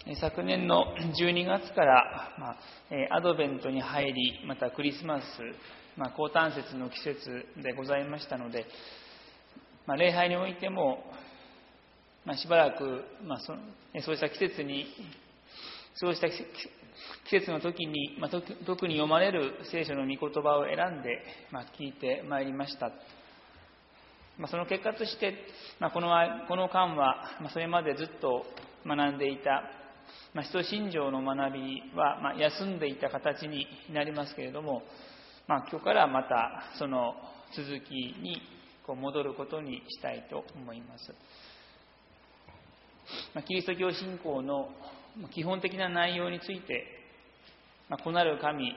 昨年の12月から、アドベントに入り、またクリスマス、降誕節の季節でございましたので、礼拝においても、しばらく、そうした季節の時に、特に読まれる聖書の御言葉を選んで、聞いてまいりました。その結果として、この間は、それまでずっと学んでいた、使徒信条の学びは、休んでいた形になりますけれども、今日からまたその続きに戻ることにしたいと思います。キリスト教信仰の基本的な内容について、子なる神、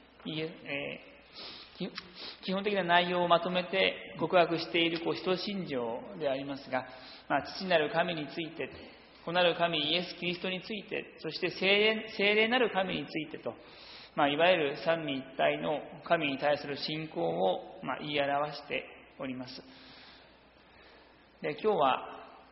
基本的な内容をまとめて告白している使徒信条でありますが、父なる神について、子なる神イエス・キリストについて、そして聖霊なる神についてと、いわゆる三位一体の神に対する信仰を言い表しております。で、今日は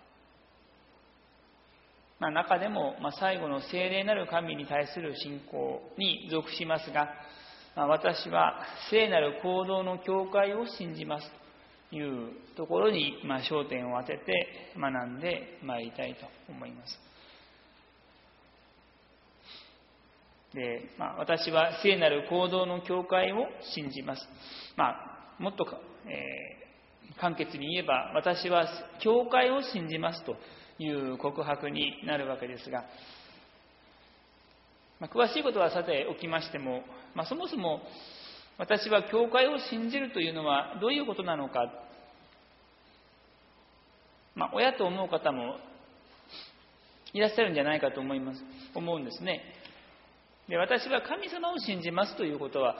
中でも最後の聖霊なる神に対する信仰に属しますが、私は聖なる行動の教会を信じますというところに焦点を当てて学んでまいりたいと思います。で、私は聖なる行動の教会を信じます。もっと簡潔に言えば、私は教会を信じますという告白になるわけですが、詳しいことはさておきましても、そもそも私は教会を信じるというのはどういうことなのか、親と思う方もいらっしゃるんじゃないかと思うんですね。で、私は神様を信じますということは、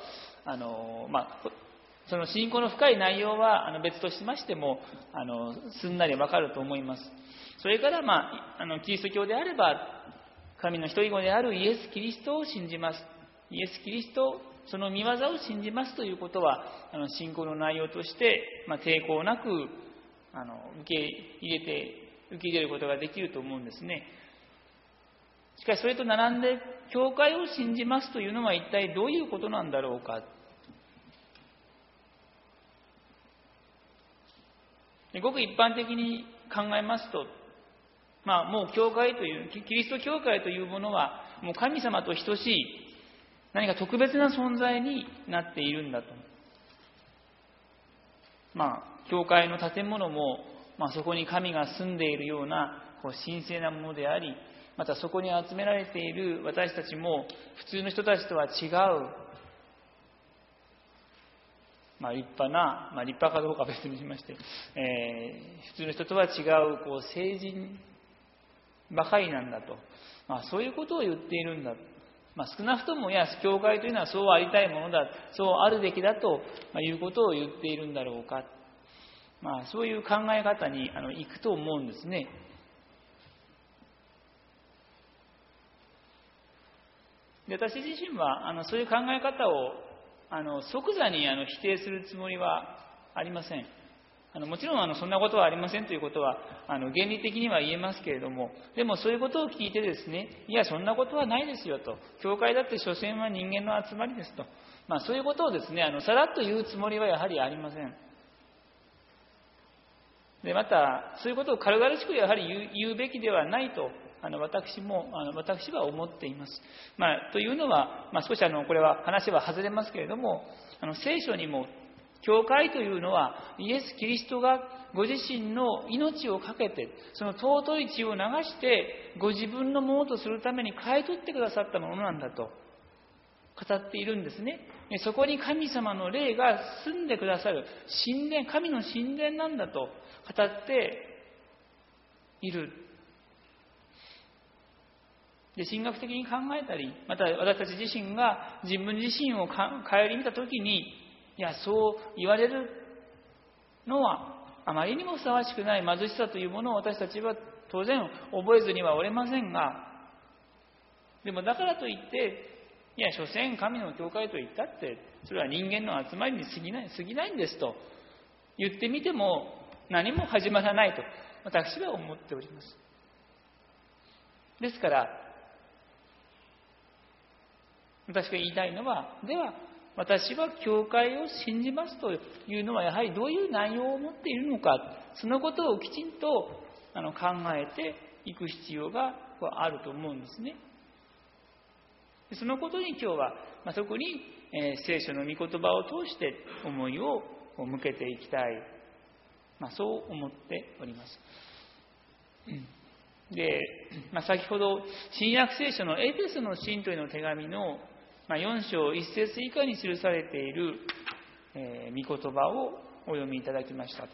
その信仰の深い内容は別としましてもすんなりわかると思います。それからキリスト教であれば神の一人子であるイエス・キリストを信じます。イエス・キリスト、その御業を信じますということは信仰の内容として抵抗なく受け入れることができると思うんですね。しかしそれと並んで教会を信じますというのは一体どういうことなんだろうか。ごく一般的に考えますと、もう教会というキリスト教会というものはもう神様と等しい何か特別な存在になっているんだと。教会の建物も、そこに神が住んでいるような神聖なものであり、またそこに集められている私たちも普通の人たちとは違う、立派かどうかは別にしまして、普通の人とは違う聖人ばかりなんだと、そういうことを言っているんだ。少なくとも教会というのはそうありたいものだ、そうあるべきだということを言っているんだろうか、そういう考え方にいくと思うんですね。で、私自身はそういう考え方を即座に否定するつもりはありません。もちろんそんなことはありませんということは原理的には言えますけれども、でもそういうことを聞いてですね、いやそんなことはないですよと、教会だって所詮は人間の集まりですと、そういうことをですねさらっと言うつもりはやはりありません。で、またそういうことを軽々しくやはり言うべきではないと私は思っています。というのは、少しこれは話は外れますけれども、聖書にも教会というのはイエス・キリストがご自身の命を懸けて、その尊い血を流してご自分のものとするために買い取ってくださったものなんだと語っているんですね。そこに神様の霊が住んでくださる神殿、神の神殿なんだと語っている。で、神学的に考えたり、また私たち自身が自分自身を顧みたときに、そう言われるのはあまりにもふさわしくない貧しさというものを私たちは当然覚えずにはおれませんが、でもだからといって、所詮神の教会といったってそれは人間の集まりに過ぎないんですと言ってみても何も始まらないと私は思っております。ですから私が言いたいのは、では私は教会を信じますというのはやはりどういう内容を持っているのか、そのことをきちんと考えていく必要があると思うんですね。そのことに今日は特に聖書の御言葉を通して思いを向けていきたい、そう思っております。で、先ほど新約聖書のエペソの信徒への手紙の4章1節以下に記されている御言葉をお読みいただきました。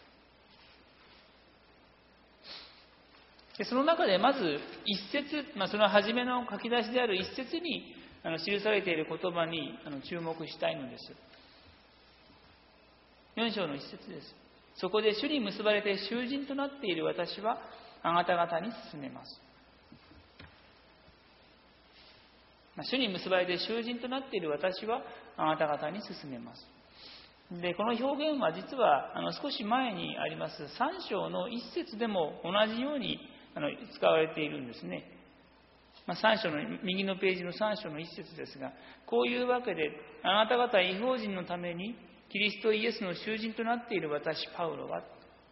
でその中でまず一節、その初めの書き出しである一節に記されている言葉に注目したいのです。4章の一節です。そこで主に結ばれて囚人となっている私はあなた方に進めます。主に結ばれて囚人となっている私はあなた方に進めます。で、この表現は実は少し前にあります3章の一節でも同じように使われているんですね。3章の右のページの3章の一節ですが、こういうわけであなた方異邦人のためにキリストイエスの囚人となっている私パウロは、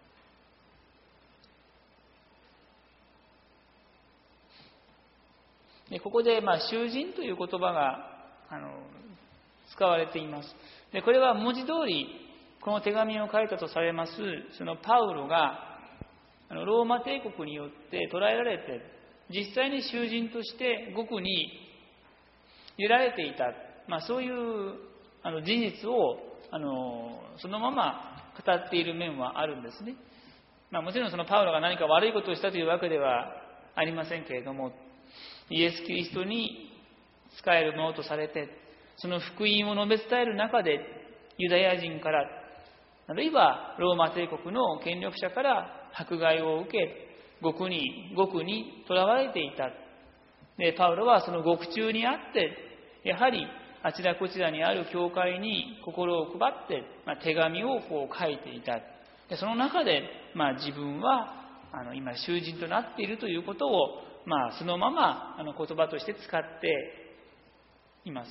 でここで囚人という言葉が使われています。でこれは文字通りこの手紙を書いたとされますそのパウロがローマ帝国によって捕らえられて実際に囚人として獄に入れられていた、そういう事実をそのまま語っている面はあるんですね。もちろんそのパウロが何か悪いことをしたというわけではありませんけれども、イエス・キリストに仕えるものとされて、その福音を述べ伝える中でユダヤ人から、あるいはローマ帝国の権力者から迫害を受け、獄に囚われていた。でパウロはその獄中にあって、やはりあちらこちらにある教会に心を配って、手紙を書いていた。でその中で、自分は今囚人となっているということを、そのまま言葉として使っています。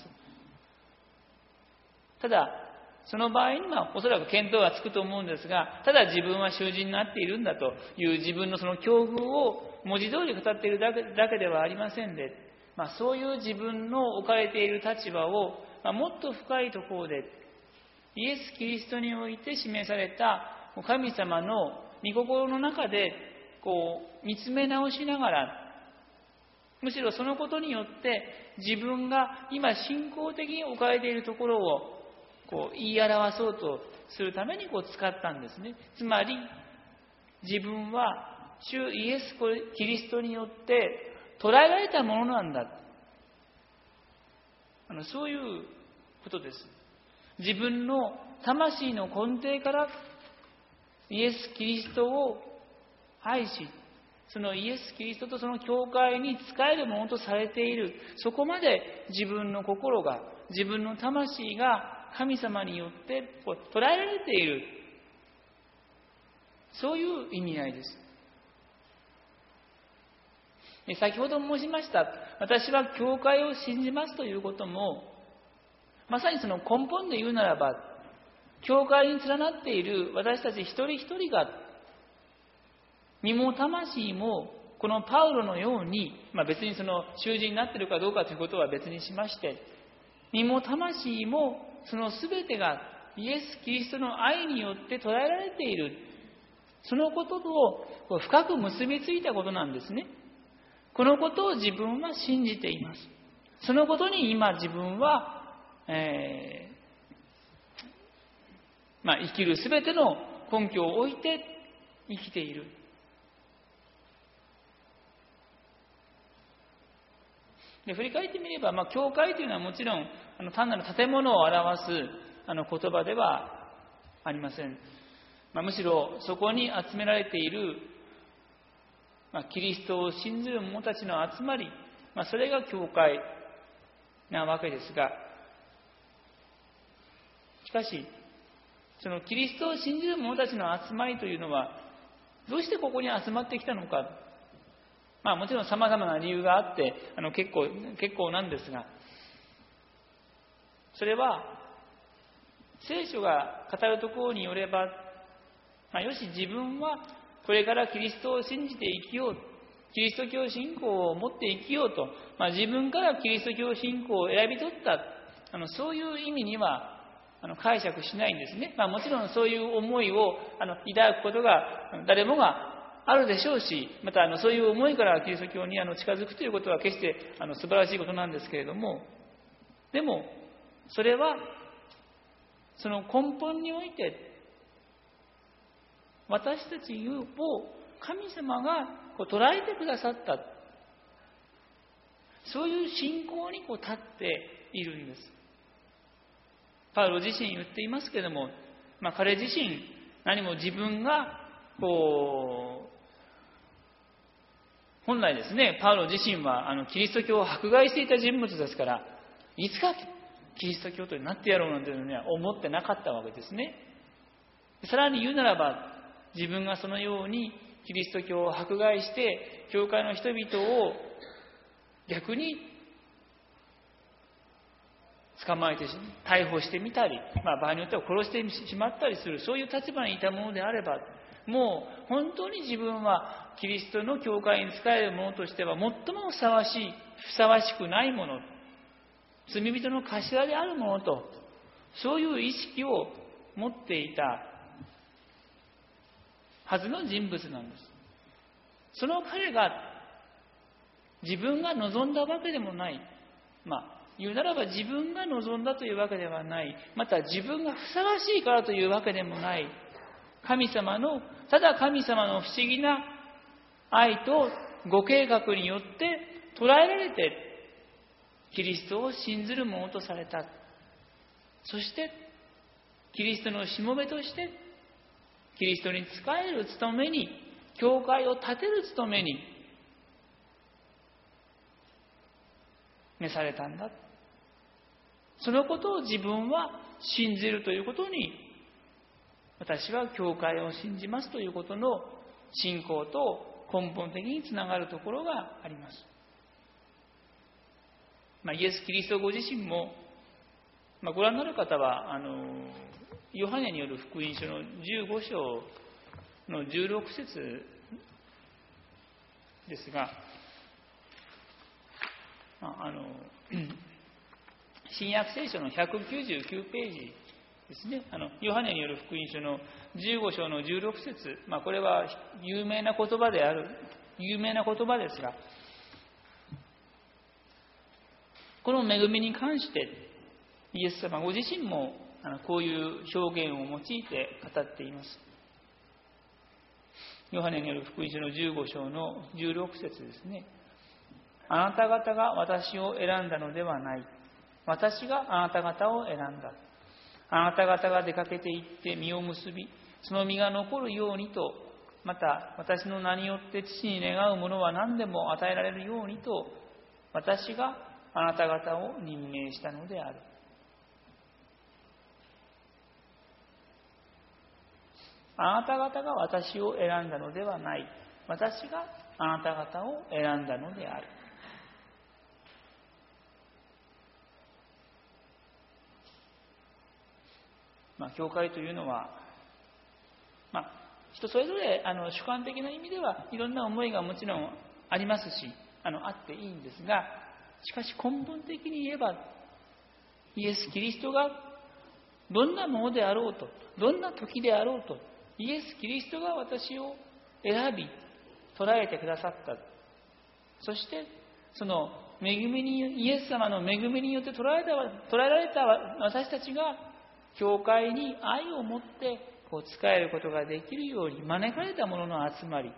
ただその場合にはおそらく見当がつくと思うんですが、ただ自分は囚人になっているんだという自分のその境遇を文字通り語っているだけではありませんで、そういう自分の置かれている立場を、もっと深いところでイエス・キリストにおいて示された神様の御心の中で見つめ直しながら、むしろそのことによって自分が今信仰的に置かれているところを言い表そうとするために使ったんですね。つまり自分は主イエス・キリストによって捉えられたものなんだ、そういうことです。自分の魂の根底からイエス・キリストを愛し、そのイエス・キリストとその教会に仕えるものとされている、そこまで自分の心が、自分の魂が神様によって捉えられている、そういう意味合いです。先ほど申しました、私は教会を信じますということも、まさにその根本で言うならば、教会に連なっている私たち一人一人が、身も魂もこのパウロのように、別にその囚人になっているかどうかということは別にしまして、身も魂もその全てがイエス・キリストの愛によって捉えられている、そのことと深く結びついたことなんですね。このことを自分は信じています。そのことに今自分は、生きるすべての根拠を置いて生きている。で振り返ってみれば、教会というのはもちろん単なる建物を表す言葉ではありません。むしろそこに集められている、キリストを信ずる者たちの集まり、それが教会なわけですが、しかしそのキリストを信じる者たちの集まりというのはどうしてここに集まってきたのか、もちろん様々な理由があって結構なんですが、 それは聖書が語るところによれば、よし自分はこれからキリストを信じて生きよう、キリスト教信仰を持って生きようと、自分からキリスト教信仰を選び取った、そういう意味には解釈しないんですね。もちろんそういう思いを抱くことが誰もがあるでしょうし、またそういう思いからキリスト教に近づくということは決して素晴らしいことなんですけれども、でもそれはその根本において私たちを神様が捉えてくださった、そういう信仰に立っているんです。パウロ自身言っていますけれども、彼自身何も自分が本来ですね、パウロ自身はキリスト教を迫害していた人物ですから、いつかキリスト教徒になってやろうなんていうのは思ってなかったわけですね。さらに言うならば、自分がそのようにキリスト教を迫害して教会の人々を逆に捕まえて逮捕してみたり、場合によっては殺してしまったりする、そういう立場にいたものであれば、もう本当に自分はキリストの教会に仕える者としては最もふさわしくないもの、罪人の頭であるものと、そういう意識を持っていたはずの人物なんです。その彼が自分が望んだわけでもない、言うならば自分が望んだというわけではない、また自分がふさわしいからというわけでもない、ただ神様の不思議な愛とご計画によって捉えられてキリストを信ずる者とされた。そしてキリストのしもべとしてキリストに仕える務めに、教会を建てる務めに召されたんだ。そのことを自分は信じるということに、私は教会を信じますということの信仰と根本的につながるところがあります。イエス・キリストご自身も、ご覧になる方はヨハネによる福音書の15章の16節ですが、新約聖書の199ページですね。ヨハネによる福音書の15章の16節、これは有名な言葉ですが、この恵みに関してイエス様ご自身もこういう表現を用いて語っています。ヨハネによる福音書の15章の16節ですね。あなた方が私を選んだのではない。私があなた方を選んだ。あなた方が出かけて行って実を結び、その実が残るようにと、また私の名によって父に願うものは何でも与えられるようにと、私があなた方を任命したのである。あなた方が私を選んだのではない。私があなた方を選んだのである。教会というのは、人それぞれ主観的な意味ではいろんな思いがもちろんありますし、あっていいんですが、しかし根本的に言えば、イエス・キリストがどんなものであろうと、どんな時であろうと、イエス・キリストが私を選び、捉えてくださった。そして、その恵みに、イエス様の恵みによって捉えられた私たちが、教会に愛を持って仕えることができるように招かれた者の集まり。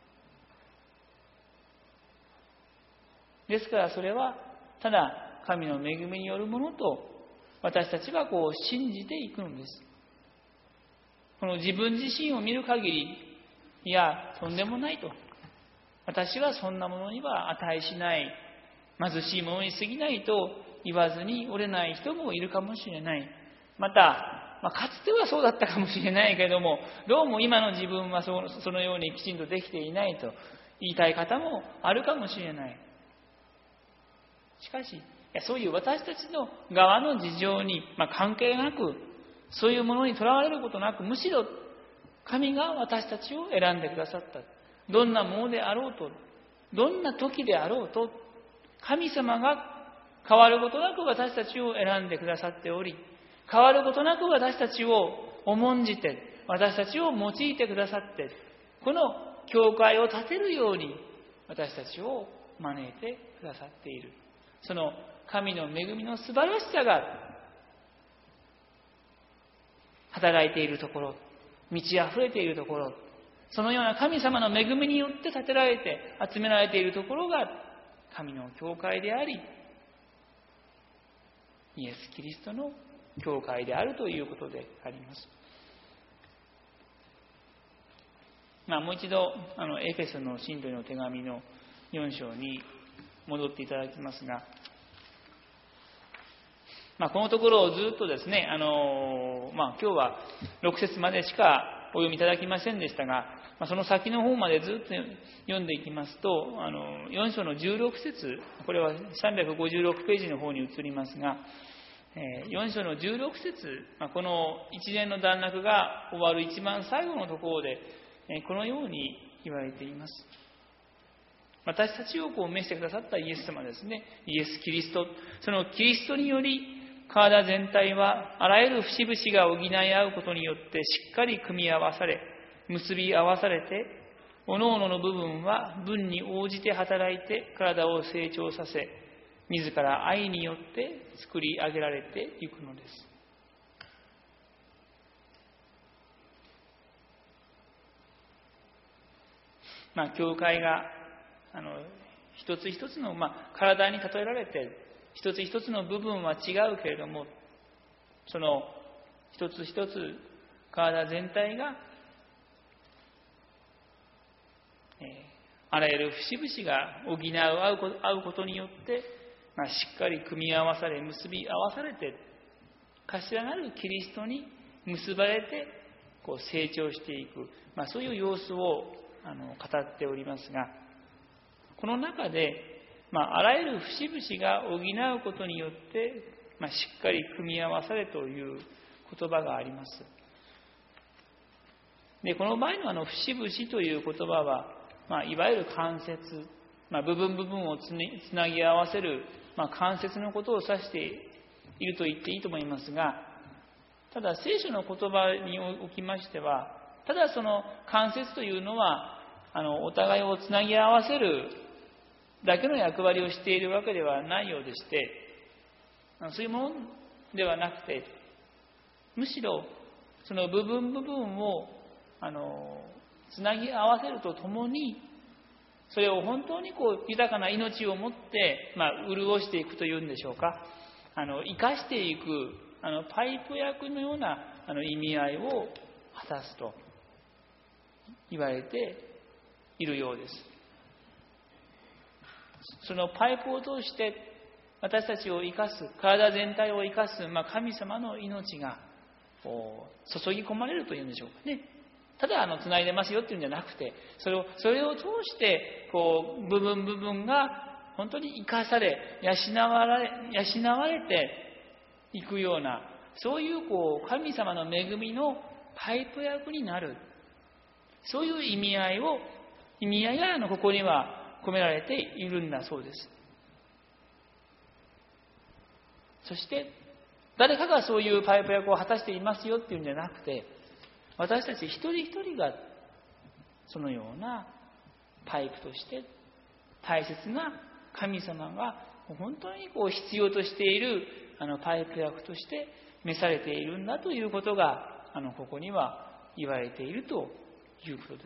ですからそれは、ただ神の恵みによるものと、私たちは信じていくのです。この自分自身を見る限り、いや、とんでもないと。私はそんなものには値しない、貧しいものに過ぎないと言わずに折れない人もいるかもしれない。また、かつてはそうだったかもしれないけれども、どうも今の自分はそのようにきちんとできていないと言いたい方もあるかもしれない。しかし、 そういう私たちの側の事情に関係なく、そういうものにとらわれることなく、むしろ神が私たちを選んでくださった。どんなものであろうと、どんな時であろうと、神様が変わることなく私たちを選んでくださっており、変わることなく私たちを重んじて、私たちを用いてくださって、この教会を建てるように私たちを招いてくださっている。その神の恵みの素晴らしさが働いているところ、満ち溢れているところ、そのような神様の恵みによって建てられて集められているところが神の教会であり、イエス・キリストの教会であるということであります。もう一度エフェソの信徒への手紙の4章に戻っていただきますが、このところをずっとですね、今日は6節までしかお読みいただきませんでしたが、その先の方までずっと読んでいきますと、4章の16節、これは356ページの方に移りますが、4章の16節、この一連の段落が終わる一番最後のところで、このように言われています。私たちを召してくださったイエス様ですね。イエス・キリスト。そのキリストにより、体全体はあらゆる節々が補い合うことによってしっかり組み合わされ、結び合わされて、各々の部分は分に応じて働いて体を成長させ、自ら愛によって作り上げられていくのです。教会が一つ一つの、体に例えられて、一つ一つの部分は違うけれども、その一つ一つ体全体が、あらゆる節々が補い合うことによって、しっかり組み合わされ、結び合わされて、頭なるキリストに結ばれて成長していく、そういう様子を語っておりますが、この中で、あらゆる節々が補うことによって、しっかり組み合わされという言葉があります。で、この場合の節々という言葉は、いわゆる関節、部分部分をつなぎ合わせる、関節のことを指していると言っていいと思いますが、ただ聖書の言葉におきましては、ただその関節というのはお互いをつなぎ合わせるだけの役割をしているわけではないようでして、そういうものではなくて、むしろその部分部分をつなぎ合わせるとともに、それを本当に豊かな命を持って、潤していくというんでしょうか、生かしていくパイプ役のような意味合いを果たすと言われているようです。そのパイプを通して私たちを生かす、体全体を生かす、神様の命が注ぎ込まれるというんでしょうかね。ただつないでますよっていうんじゃなくて、それを通して部分部分が本当に生かされ、養われていくような、そういう神様の恵みのパイプ役になる、そういう意味合いがここには込められているんだそうです。そして誰かがそういうパイプ役を果たしていますよっていうんじゃなくて、私たち一人一人がそのようなパイプとして大切な神様が本当に必要としているパイプ役として召されているんだということがここには言われているということです。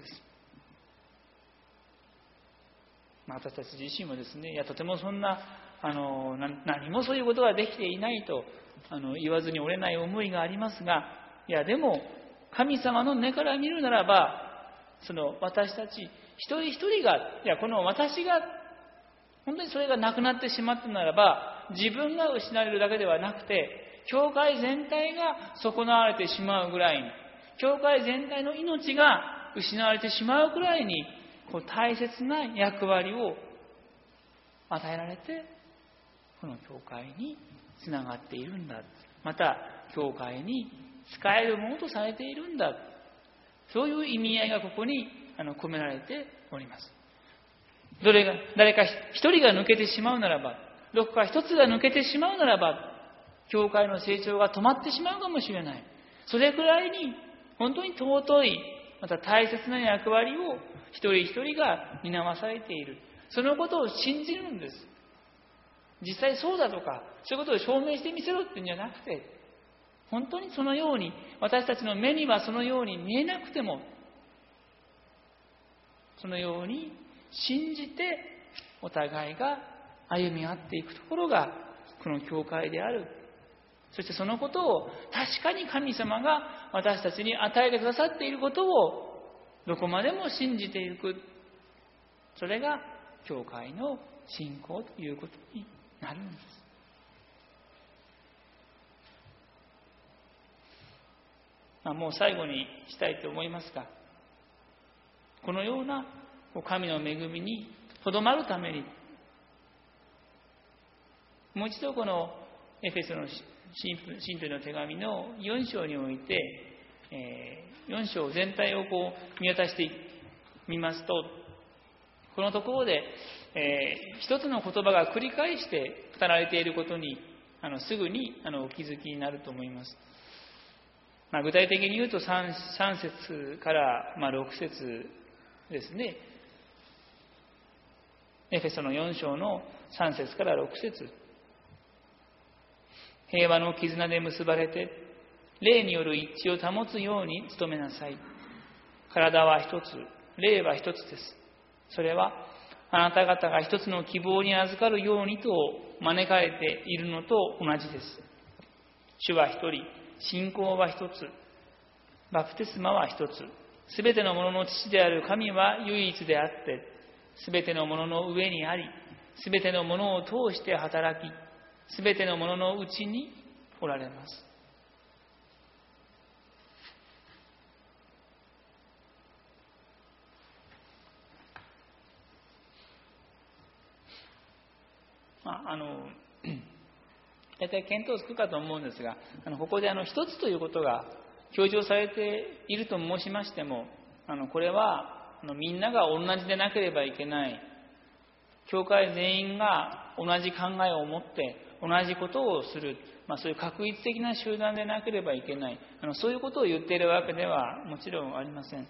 私たち自身もですね、とてもそんな何もそういうことができていないと言わずに折れない思いがありますが、でも神様の目から見るならば、その私たち一人一人が、この私が本当にそれがなくなってしまったならば、自分が失われるだけではなくて、教会全体が損なわれてしまうぐらいに、教会全体の命が失われてしまうくらいに大切な役割を与えられて、 この教会につながっているんだ。また教会に使えるものとされているんだ。そういう意味合いがここに込められております。誰か一人が抜けてしまうならば、どこか一つが抜けてしまうならば、教会の成長が止まってしまうかもしれない。それくらいに本当に尊い、また大切な役割を一人一人が担わされている。そのことを信じるんです。実際そうだとか、そういうことを証明してみせろっていうんじゃなくて、本当にそのように、私たちの目にはそのように見えなくても、そのように信じてお互いが歩み合っていくところがこの教会である。そしてそのことを確かに神様が私たちに与えてくださっていることをどこまでも信じていく。それが教会の信仰ということになるんです。もう最後にしたいと思いますが、このような神の恵みにとどまるために、もう一度このエフェソの信徒の手紙の4章において、4章全体を見渡してみますと、このところで、一つの言葉が繰り返して語られていることにすぐにお気づきになると思います。具体的に言うと 3節から6節ですね。エフェソの4章の3節から6節。平和の絆で結ばれて、霊による一致を保つように努めなさい。体は一つ、霊は一つです。それは、あなた方が一つの希望に預かるようにと招かれているのと同じです。主は一人、信仰は一つ、バプテスマは一つ。すべてのものの父である神は唯一であって、すべてのものの上にあり、すべてのものを通して働き、すべてのもののうちにおられます。大体見当つくかと思うんですが、ここで一つということが強調されていると申しましても、これはみんなが同じでなければいけない、教会全員が同じ考えを持って同じことをする、そういう画一的な集団でなければいけない、そういうことを言っているわけではもちろんありません。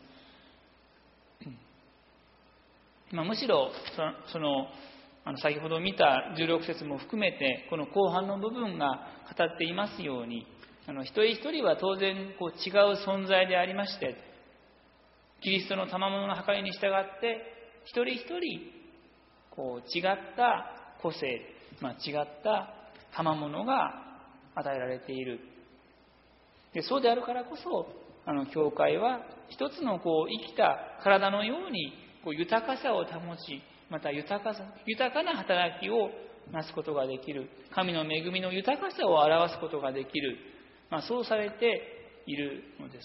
むしろ先ほど見た16節も含めて、この後半の部分が語っていますように、一人一人は当然違う存在でありまして、キリストの賜物の計りに従って一人一人違った個性、違った賜物が与えられている。で、そうであるからこそ教会は一つの生きた体のように豊かさを保ち、また豊かな働きをなすことができる、神の恵みの豊かさを表すことができる、そうされているのです。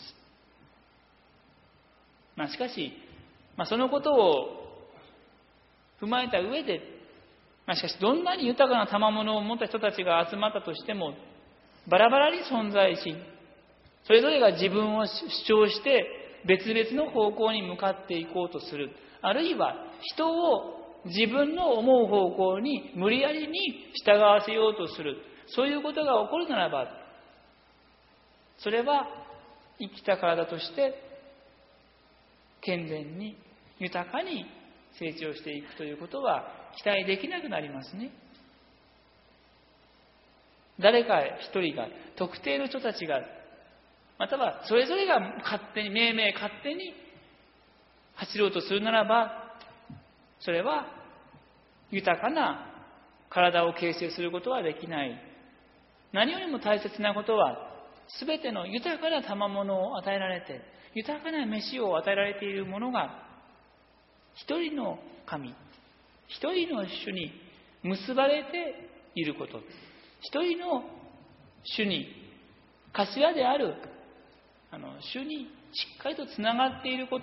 しかし、そのことを踏まえた上で、しかしどんなに豊かな賜物を持った人たちが集まったとしても、バラバラに存在し、それぞれが自分を主張して別々の方向に向かっていこうとする、あるいは人を自分の思う方向に無理やりに従わせようとする、そういうことが起こるならば、それは生きた体として健全に豊かに成長していくということは期待できなくなりますね。誰か一人が、特定の人たちが、またはそれぞれが勝手に走ろうとするならば、それは豊かな体を形成することはできない。何よりも大切なことは、すべての豊かな賜物を与えられて、豊かな飯を与えられているものが、一人の神、一人の主に結ばれていること、一人の主に、頭である主にしっかりとつながっていること、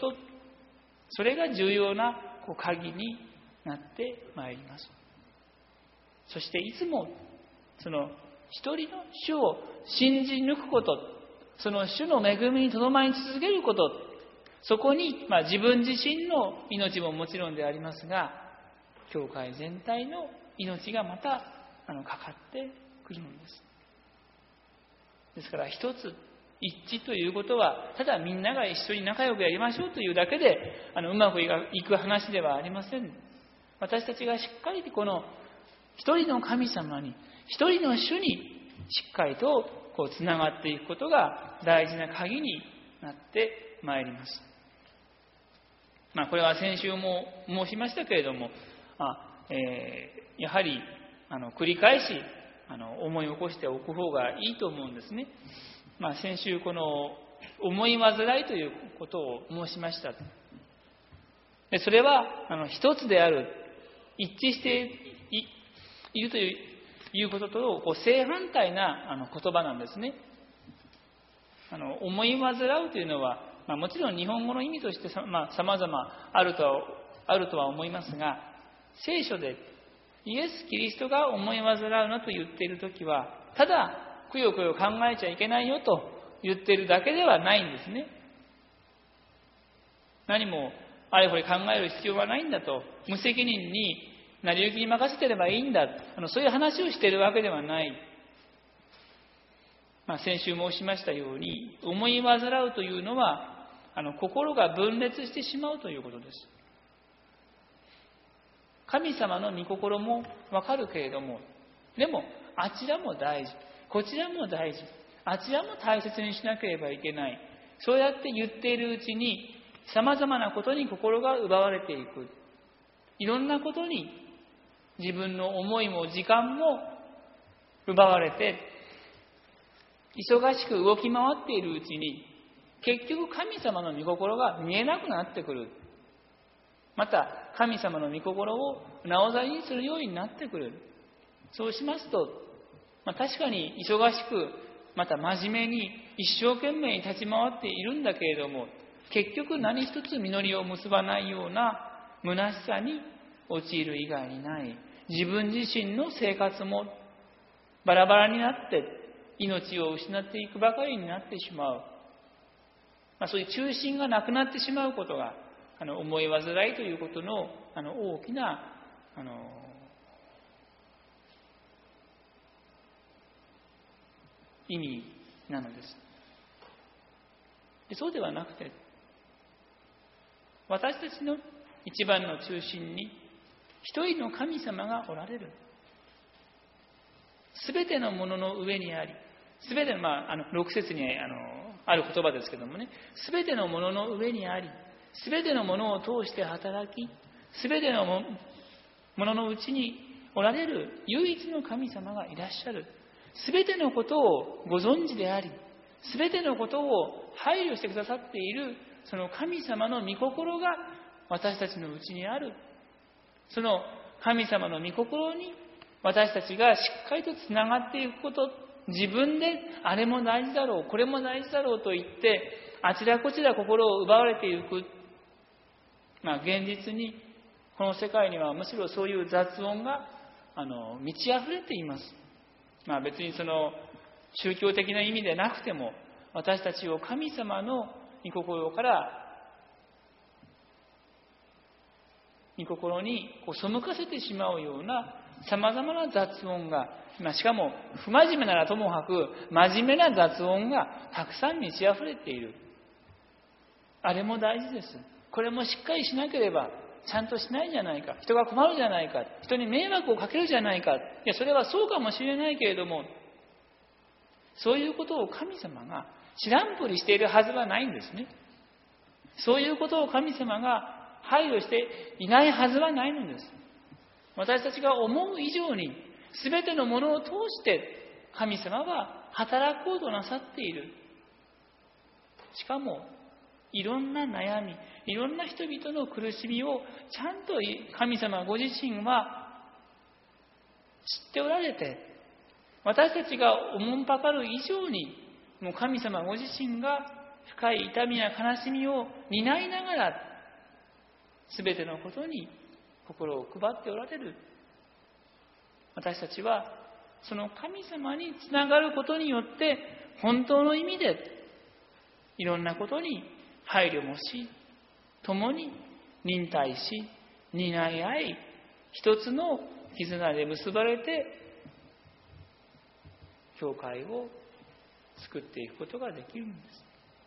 それが重要な鍵になってまいります。 そしていつもその一人の主を信じ抜くこと、その主の恵みにとどまり続けること、そこに自分自身の命ももちろんでありますが、教会全体の命がまたかかってくるのです。ですから一つ一致ということは、ただみんなが一緒に仲良くやりましょうというだけでうまくいく話ではありません。私たちがしっかりとこの一人の神様に、一人の主にしっかりとつながっていくことが大事な鍵になってまいります。これは先週も申しましたけれども、やはり繰り返し思い起こしておく方がいいと思うんですね。先週この思い煩いということを申しました。でそれは一つである、一致しているということと正反対な言葉なんですね。思い煩うというのは、もちろん日本語の意味として様々あるとは思いますが、聖書でイエス・キリストが思い煩うなと言っているときは、ただくよくよ考えちゃいけないよと言っているだけではないんですね。何もあれこれ考える必要はないんだと、無責任に成り行きに任せてればいいんだ、そういう話をしているわけではない。先週申しましたように、思い煩うというのは心が分裂してしまうということです。神様の御心もわかるけれども、でもあちらも大事、こちらも大事、あちらも大切にしなければいけない、そうやって言っているうちに様々なことに心が奪われていく。いろんなことに自分の思いも時間も奪われて、忙しく動き回っているうちに結局神様の御心が見えなくなってくる。また神様の御心をなおざりにするようになってくる。そうしますと、確かに忙しく、また真面目に一生懸命に立ち回っているんだけれども、結局何一つ実りを結ばないような虚しさに陥る以外にない。自分自身の生活もバラバラになって命を失っていくばかりになってしまう。そういう中心がなくなってしまうことが思い煩いということの大きな意味なのです。そうではなくて、私たちの一番の中心に一人の神様がおられる。すべてのものの上にあり、すべての、6節にある言葉ですけどもね、すべてのものの上にあり、すべてのものを通して働き、すべてのもののうちにおられる唯一の神様がいらっしゃる。すべてのことをご存知であり、すべてのことを配慮してくださっているその神様の御心が私たちのうちにある。その神様の御心に私たちがしっかりとつながっていくこと、自分であれも大事だろう、これも大事だろうと言ってあちらこちら心を奪われていく。現実にこの世界にはむしろそういう雑音が満ち溢れています。別にその宗教的な意味でなくても、私たちを神様の御心に背かせてしまうような様々な雑音が、しかも不真面目ならともかく真面目な雑音がたくさん満ち溢れている。あれも大事です。これもしっかりしなければちゃんとしないじゃないか、人が困るじゃないか、人に迷惑をかけるじゃないか。それはそうかもしれないけれども、そういうことを神様が知らんぷりしているはずはないんですね。そういうことを神様が配慮していないはずはないのです。私たちが思う以上に全てのものを通して神様は働こうとなさっている。しかもいろんな悩み、いろんな人々の苦しみをちゃんと神様ご自身は知っておられて、私たちがおもんぱかる以上にもう神様ご自身が深い痛みや悲しみを担いながら全てのことに心を配っておられる。 私たちはその神様につながることによって、本当の意味でいろんなことに配慮もし、共に忍耐し、担い合い、一つの絆で結ばれて、教会を作っていくことができるんです。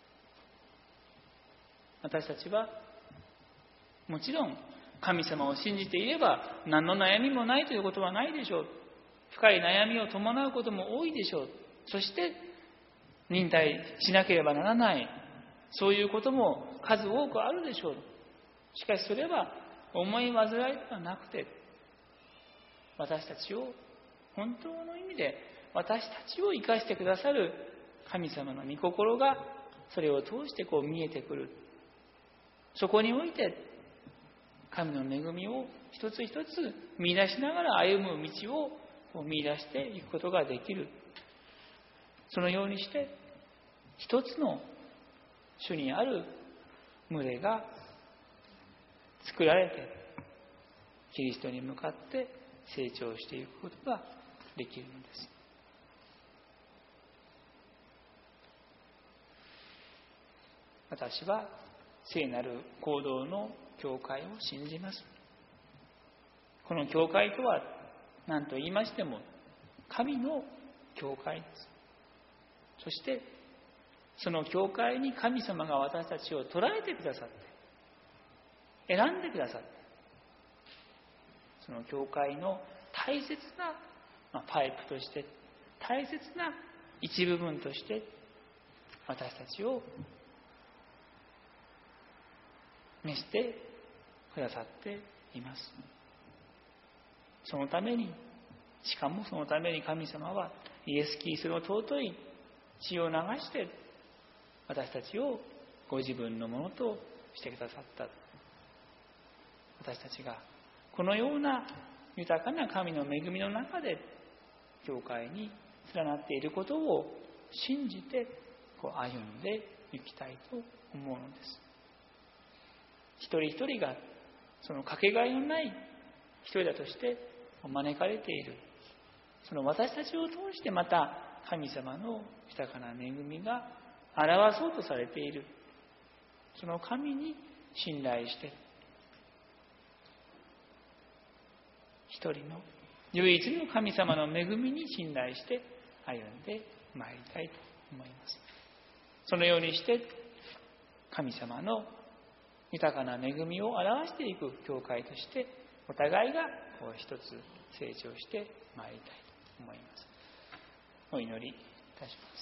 私たちはもちろん神様を信じていれば何の悩みもないということはないでしょう。深い悩みを伴うことも多いでしょう。そして忍耐しなければならない、そういうことも数多くあるでしょう。しかしそれは思い煩いではなくて、私たちを本当の意味で私たちを生かしてくださる神様の御心がそれを通して見えてくる。そこにおいて神の恵みを一つ一つ見出しながら歩む道を見出していくことができる。そのようにして一つの主にある群れが作られて、キリストに向かって成長していくことができるのです。私は聖なる行動の教会を信じます。この教会とは何と言いましても神の教会です。そしてその教会に神様が私たちを捉えてくださって、選んでくださって、その教会の大切なパイプとして、大切な一部分として私たちを召してくださっています。そのために、しかもそのために神様はイエス・キリストの尊い血を流して私たちをご自分のものとしてくださった。私たちがこのような豊かな神の恵みの中で教会に連なっていることを信じて歩んでいきたいと思うのです。一人一人がそのかけがえのない一人だとして招かれている。その私たちを通してまた神様の豊かな恵みが表そうとされている。その神に信頼して、一人の唯一の神様の恵みに信頼して歩んでまいりたいと思います。そのようにして神様の豊かな恵みを表していく教会としてお互いが一つ成長してまいりたいと思います。お祈りいたします。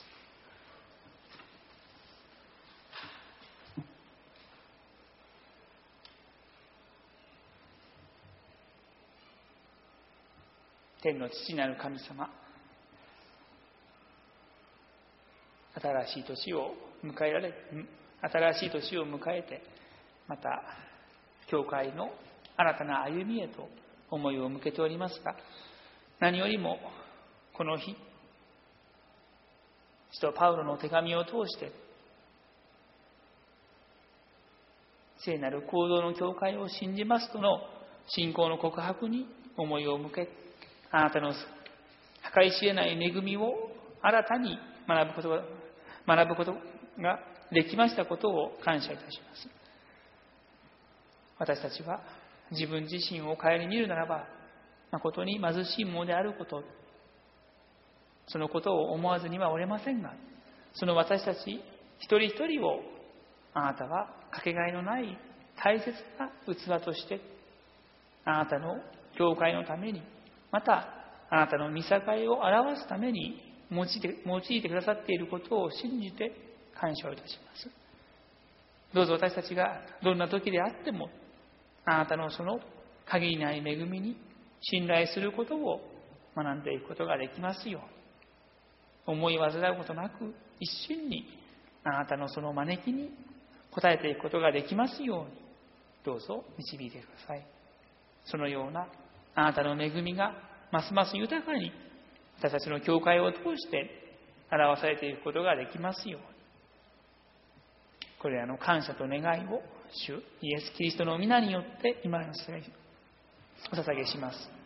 天の父なる神様、新しい年を迎えて、また教会の新たな歩みへと思いを向けておりますが、何よりもこの日、使徒パウロの手紙を通して聖なる行動の教会を信じますとの信仰の告白に思いを向け、あなたの計り知れない恵みを新たに学ぶことができましたことを感謝いたします。私たちは自分自身を顧みるならば、誠に貧しいものであること、そのことを思わずにはおれませんが、その私たち一人一人をあなたはかけがえのない大切な器としてあなたの教会のために、またあなたの御栄を表すために用いてくださっていることを信じて感謝をいたします。どうぞ私たちがどんな時であってもあなたのその限りない恵みに信頼することを学んでいくことができますように、思い煩うことなく一心にあなたのその招きに応えていくことができますように、どうぞ導いてください。そのようなあなたの恵みがますます豊かに私たちの教会を通して表されていくことができますように、これらの感謝と願いを主イエス・キリストの皆によって今お捧げします。